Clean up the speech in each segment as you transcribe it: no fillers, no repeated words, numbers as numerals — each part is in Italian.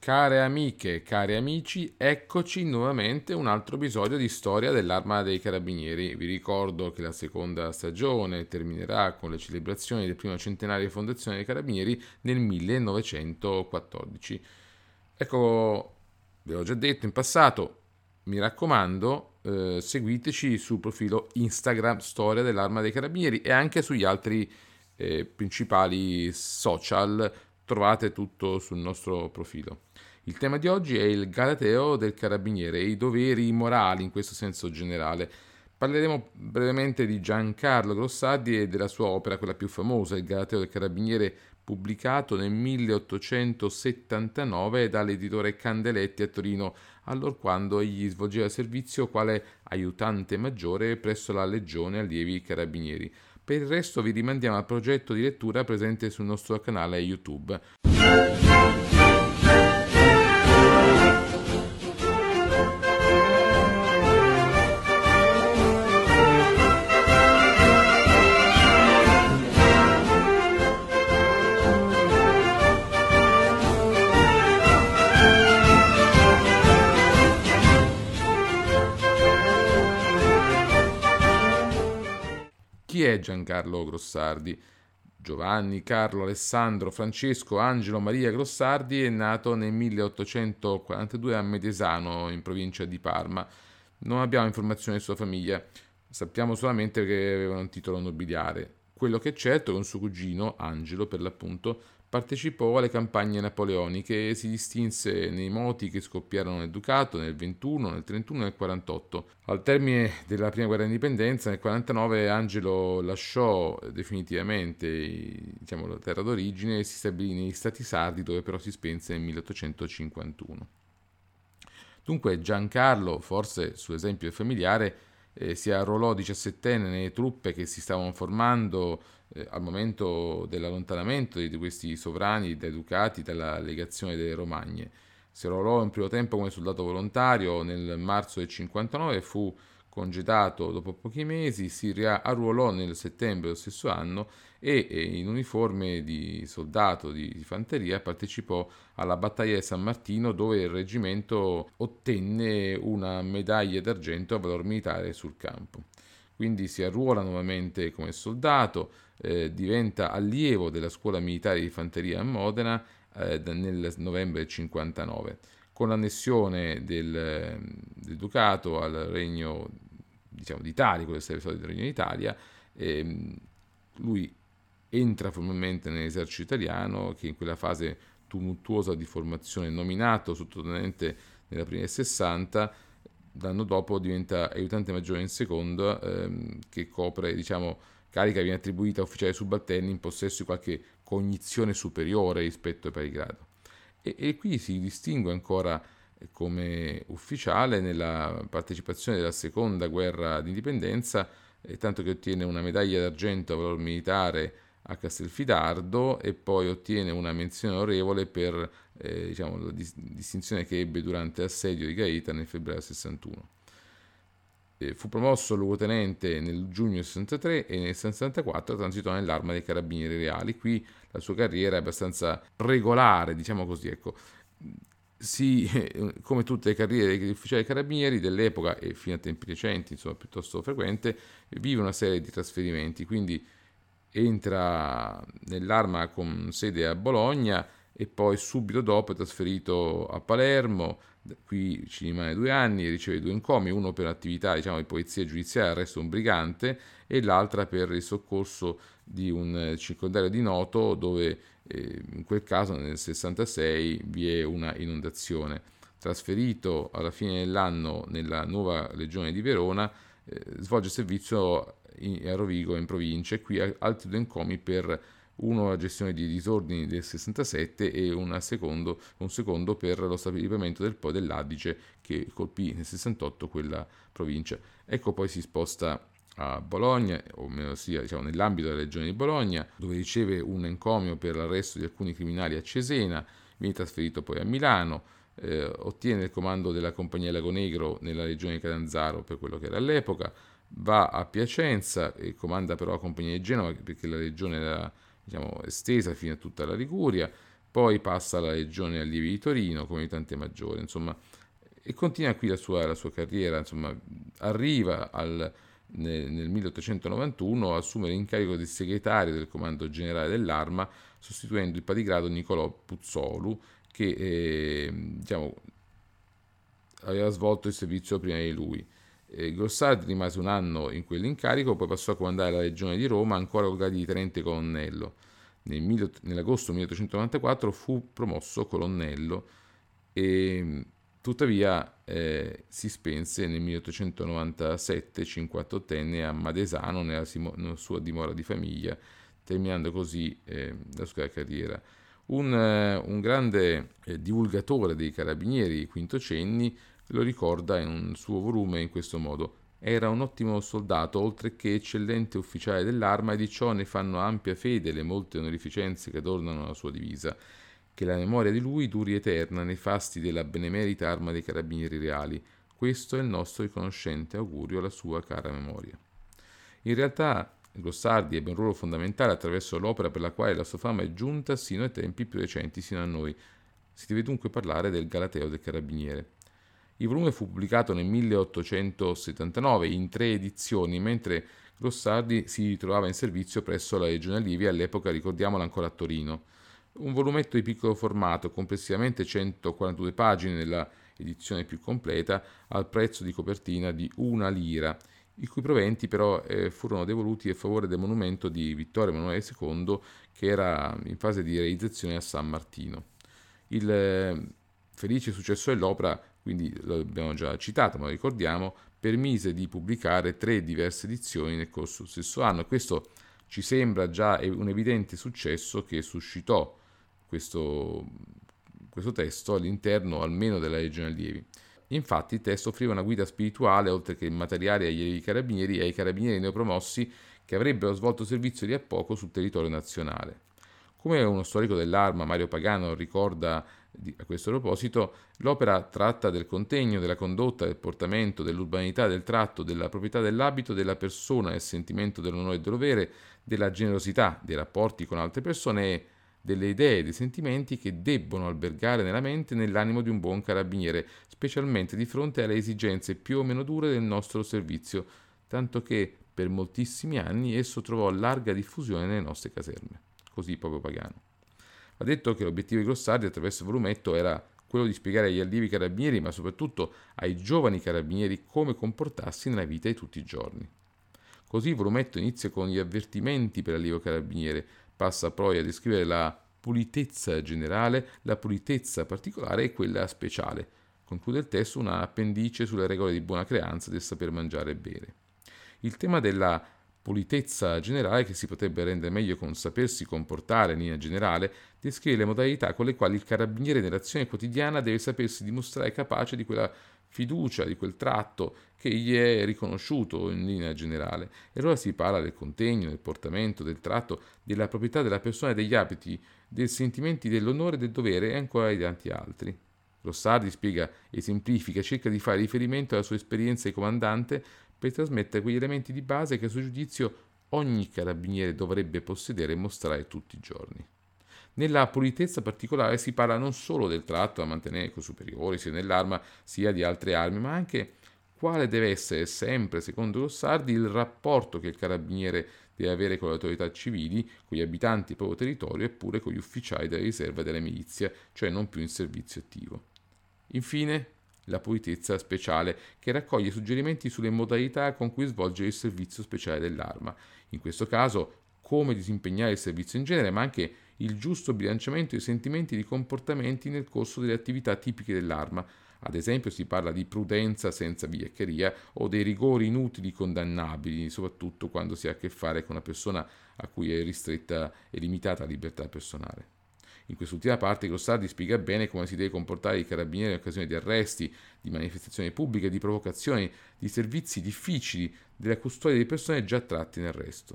Care amiche, cari amici, eccoci nuovamente un altro episodio di Storia dell'Arma dei Carabinieri. Vi ricordo che la seconda stagione terminerà con le celebrazioni del primo centenario di fondazione dei Carabinieri nel 1914. Ecco, ve l'ho già detto in passato, mi raccomando, seguiteci sul profilo Instagram Storia dell'Arma dei Carabinieri e anche sugli altri principali social. Trovate tutto sul nostro profilo. Il tema di oggi è il Galateo del Carabiniere e i doveri morali in questo senso generale. Parleremo brevemente di Giancarlo Grossardi e della sua opera, quella più famosa, il Galateo del Carabiniere, pubblicato nel 1879 dall'editore Candeletti a Torino, allorquando egli svolgeva servizio quale aiutante maggiore presso la Legione Allievi Carabinieri. Per il resto vi rimandiamo al progetto di lettura presente sul nostro canale YouTube. Chi è Giancarlo Grossardi? Giovanni Carlo Alessandro Francesco Angelo Maria Grossardi è nato nel 1842 a Medesano, in provincia di Parma. Non abbiamo informazioni sulla sua famiglia, sappiamo solamente che aveva un titolo nobiliare. Quello che è certo è che un suo cugino, Angelo per l'appunto, partecipò alle campagne napoleoniche e si distinse nei moti che scoppiarono nel Ducato nel 21, nel 31 e nel 48. Al termine della prima guerra d'indipendenza, nel 49, Angelo lasciò definitivamente la terra d'origine e si stabilì negli Stati Sardi, dove però si spense nel 1851. Dunque Giancarlo, forse su esempio familiare, si arruolò 17enne nelle truppe che si stavano formando al momento dell'allontanamento di questi sovrani dai ducati dalla legazione delle Romagne. Si arruolò in primo tempo come soldato volontario nel marzo del 59, fu congedato dopo pochi mesi, si arruolò nel settembre dello stesso anno e in uniforme di soldato di fanteria partecipò alla battaglia di San Martino, dove il reggimento ottenne una medaglia d'argento a valor militare sul campo. Quindi si arruola nuovamente come soldato, diventa allievo della scuola militare di fanteria a Modena nel novembre del 59. Con l'annessione del Ducato al Regno d'Italia, quello che sarebbe stato il Regno d'Italia, lui entra formalmente nell'esercito italiano, che in quella fase tumultuosa di formazione, nominato sottotenente nella prima del 60, l'anno dopo diventa aiutante maggiore in seconda, che copre, carica viene attribuita a ufficiali subalterni in possesso di qualche cognizione superiore rispetto ai pari grado. E qui si distingue ancora come ufficiale nella partecipazione della seconda guerra d'indipendenza, tanto che ottiene una medaglia d'argento a valor militare a Castelfidardo e poi ottiene una menzione onorevole per la distinzione che ebbe durante l'assedio di Gaeta nel febbraio 61. Fu promosso luogotenente nel giugno 63 e nel 64 transitò nell'Arma dei Carabinieri Reali. Qui la sua carriera è abbastanza regolare, diciamo così, ecco. Come tutte le carriere degli ufficiali carabinieri dell'epoca e fino a tempi recenti, insomma piuttosto frequente, vive una serie di trasferimenti, quindi entra nell'Arma con sede a Bologna e poi subito dopo è trasferito a Palermo. Qui ci rimane 2 anni e riceve 2 incomi, uno per attività di polizia giudiziaria, arresto un brigante, e l'altra per il soccorso di un circondario di Noto, dove in quel caso nel 66 vi è una inondazione. Trasferito alla fine dell'anno nella nuova Legione di Verona, svolge servizio a Rovigo in provincia, e qui ha altri 2 incomi, per uno la gestione di disordini del 67 e un secondo per lo stabilimento del Po dell'Adige, che colpì nel 68 quella provincia. Ecco, poi si sposta a Bologna, o meno sia nell'ambito della regione di Bologna, dove riceve un encomio per l'arresto di alcuni criminali a Cesena, viene trasferito poi a Milano, ottiene il comando della compagnia Lago Negro nella regione di Catanzaro per quello che era all'epoca, va a Piacenza e comanda però la compagnia di Genova, perché la regione era estesa fino a tutta la Liguria, poi passa alla Legione Allievi di Torino come aiutante maggiore, insomma, e continua qui la sua carriera, insomma, arriva nel 1891 a assumere l'incarico di segretario del Comando Generale dell'Arma, sostituendo il padigrado Niccolò Puzzolu, che diciamo, aveva svolto il servizio prima di lui. Grossardi rimase un anno in quell'incarico, poi passò a comandare la Legione di Roma, ancora con gradi di tenente colonnello. Nell'agosto 1894 fu promosso colonnello e tuttavia si spense nel 1897, 58enne, a Madesano, nella sua dimora di famiglia, terminando così la sua carriera. Un grande divulgatore dei carabinieri, Quinto Cenni, lo ricorda in un suo volume in questo modo: era un ottimo soldato, oltre che eccellente ufficiale dell'Arma, e di ciò ne fanno ampia fede le molte onorificenze che adornano la sua divisa. Che la memoria di lui duri eterna nei fasti della benemerita Arma dei Carabinieri Reali. Questo è il nostro riconoscente augurio alla sua cara memoria. In realtà Grossardi ebbe un ruolo fondamentale attraverso l'opera per la quale la sua fama è giunta sino ai tempi più recenti, sino a noi. Si deve dunque parlare del Galateo del Carabiniere. Il volume fu pubblicato nel 1879 in 3 edizioni, mentre Grossardi si ritrovava in servizio presso la Legione Allievi, all'epoca, ricordiamola, ancora a Torino. Un volumetto di piccolo formato, complessivamente 142 pagine nella edizione più completa, al prezzo di copertina di 1 lira, i cui proventi però furono devoluti a favore del monumento di Vittorio Emanuele II, che era in fase di realizzazione a San Martino. Il felice successo dell'opera, quindi lo abbiamo già citato, ma lo ricordiamo, permise di pubblicare 3 diverse edizioni nel corso dello stesso anno. Questo ci sembra già un evidente successo che suscitò questo testo all'interno almeno della Legione Allievi. Infatti il testo offriva una guida spirituale, oltre che materiale, agli allievi carabinieri e ai carabinieri neopromossi che avrebbero svolto servizio lì a poco sul territorio nazionale. Come uno storico dell'Arma, Mario Pagano, ricorda a questo proposito, l'opera tratta del contegno, della condotta, del portamento, dell'urbanità del tratto, della proprietà dell'abito, della persona, del sentimento dell'onore e del dovere, della generosità, dei rapporti con altre persone e delle idee e dei sentimenti che debbono albergare nella mente e nell'animo di un buon carabiniere, specialmente di fronte alle esigenze più o meno dure del nostro servizio, tanto che per moltissimi anni esso trovò larga diffusione nelle nostre caserme. Così proprio Pagano. Va detto che l'obiettivo di Grossardi attraverso il volumetto era quello di spiegare agli allievi carabinieri, ma soprattutto ai giovani carabinieri, come comportarsi nella vita di tutti i giorni. Così il volumetto inizia con gli avvertimenti per l'allievo carabiniere, passa poi a descrivere la pulitezza generale, la pulitezza particolare e quella speciale. Conclude il testo una appendice sulle regole di buona creanza del saper mangiare e bere. Il tema della pulitezza generale, che si potrebbe rendere meglio con sapersi comportare in linea generale, descrive le modalità con le quali il carabiniere nell'azione quotidiana deve sapersi dimostrare capace di quella fiducia, di quel tratto che gli è riconosciuto in linea generale. E allora si parla del contegno, del portamento, del tratto, della proprietà della persona e degli abiti, dei sentimenti dell'onore e del dovere e ancora di tanti altri. Grossardi spiega, esemplifica, cerca di fare riferimento alla sua esperienza di comandante per trasmettere quegli elementi di base che a suo giudizio ogni carabiniere dovrebbe possedere e mostrare tutti i giorni. Nella pulitezza particolare si parla non solo del tratto da mantenere con i superiori, sia nell'arma sia di altre armi, ma anche quale deve essere sempre, secondo Grossardi, il rapporto che il carabiniere deve avere con le autorità civili, con gli abitanti del proprio territorio e pure con gli ufficiali della riserva e della milizia, cioè non più in servizio attivo. Infine, la pulitezza speciale, che raccoglie suggerimenti sulle modalità con cui svolgere il servizio speciale dell'arma. In questo caso, come disimpegnare il servizio in genere, ma anche il giusto bilanciamento dei sentimenti e di comportamenti nel corso delle attività tipiche dell'arma. Ad esempio si parla di prudenza senza vigliaccheria o dei rigori inutili condannabili, soprattutto quando si ha a che fare con una persona a cui è ristretta e limitata la libertà personale. In quest'ultima parte Grossardi spiega bene come si deve comportare i carabinieri in occasione di arresti, di manifestazioni pubbliche, di provocazioni, di servizi difficili, della custodia di persone già tratte in arresto.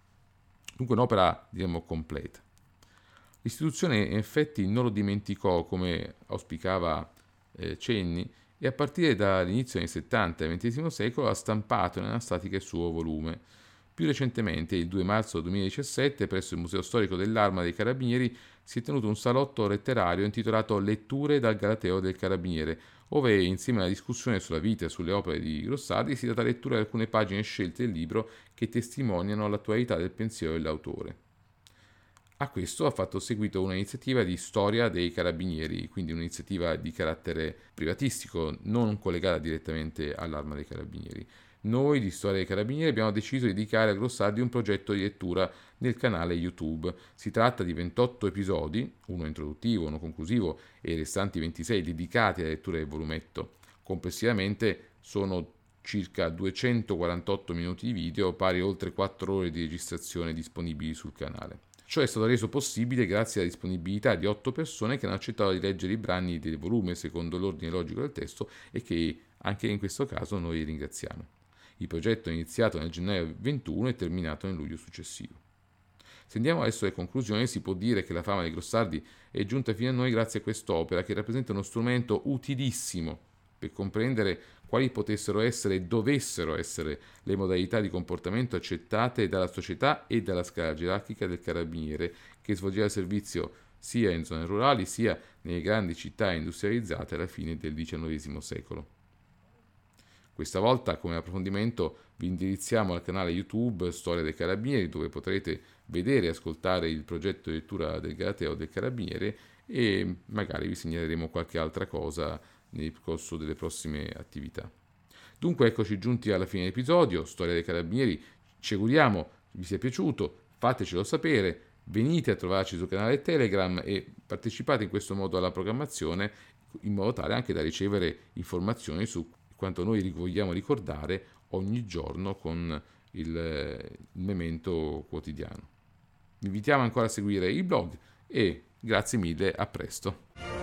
Dunque un'opera, diremmo, completa. L'istituzione in effetti non lo dimenticò, come auspicava Cenni, e a partire dall'inizio degli anni 70 del XX secolo ha stampato in anastatica il suo volume. Più recentemente, il 2 marzo 2017, presso il Museo Storico dell'Arma dei Carabinieri, si è tenuto un salotto letterario intitolato Letture dal Galateo del Carabiniere, ove insieme alla discussione sulla vita e sulle opere di Grossardi si è data lettura di alcune pagine scelte del libro che testimoniano l'attualità del pensiero dell'autore. A questo ha fatto seguito un'iniziativa di storia dei carabinieri, quindi un'iniziativa di carattere privatistico, non collegata direttamente all'Arma dei Carabinieri. Noi di Storia dei Carabinieri abbiamo deciso di dedicare a Grossardi un progetto di lettura nel canale YouTube. Si tratta di 28 episodi, uno introduttivo, uno conclusivo e i restanti 26 dedicati alla lettura del volumetto. Complessivamente sono circa 248 minuti di video, pari a oltre 4 ore di registrazione disponibili sul canale. Ciò è stato reso possibile grazie alla disponibilità di 8 persone che hanno accettato di leggere i brani del volume secondo l'ordine logico del testo e che anche in questo caso noi ringraziamo. Il progetto è iniziato nel gennaio 21 e terminato nel luglio successivo. Se andiamo adesso alle conclusioni, si può dire che la fama di Grossardi è giunta fino a noi grazie a quest'opera che rappresenta uno strumento utilissimo per comprendere quali potessero essere e dovessero essere le modalità di comportamento accettate dalla società e dalla scala gerarchica del carabiniere che svolgeva servizio sia in zone rurali sia nelle grandi città industrializzate alla fine del XIX secolo. Questa volta come approfondimento vi indirizziamo al canale YouTube Storia dei Carabinieri, dove potrete vedere e ascoltare il progetto di lettura del Galateo del Carabiniere e magari vi segnaleremo qualche altra cosa nel corso delle prossime attività. Dunque eccoci giunti alla fine dell'episodio, Storia dei Carabinieri, ci auguriamo vi sia piaciuto, fatecelo sapere, venite a trovarci sul canale Telegram e partecipate in questo modo alla programmazione in modo tale anche da ricevere informazioni su quanto noi vogliamo ricordare ogni giorno con il memento quotidiano. Vi invitiamo ancora a seguire il blog e grazie mille, a presto.